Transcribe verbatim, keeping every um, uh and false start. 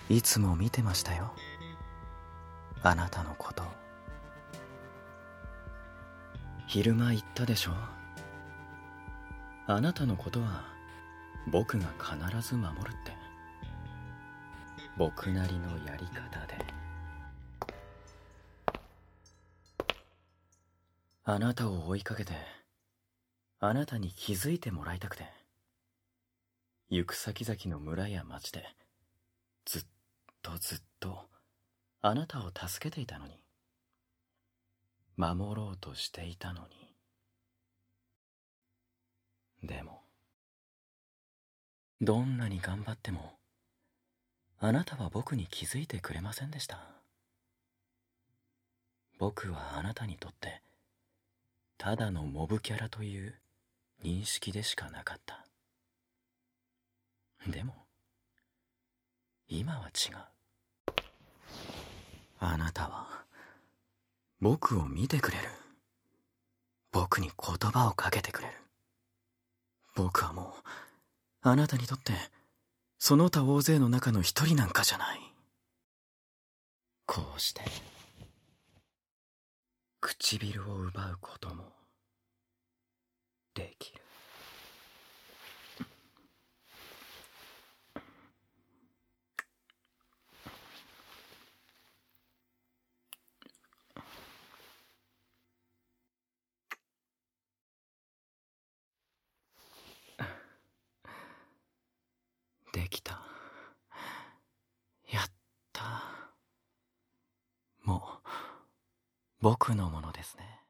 いつも見てましたよ、あなたのことを。昼間言ったでしょ、あなたのことは僕が必ず守るって。僕なりのやり方で。あなたを追いかけて、あなたに気づいてもらいたくて、行く先々の村や町でずっとずっとあなたを助けていたのに、守ろうとしていたのに。でもどんなに頑張ってもあなたは僕に気づいてくれませんでした。僕はあなたにとってただのモブキャラという認識でしかなかった。でも今は違う。あなたは僕を見てくれる。僕に言葉をかけてくれる。僕はもうあなたにとってその他大勢の中の一人なんかじゃない。こうして唇を奪うこともできる。できた。やった。もう僕のものですね。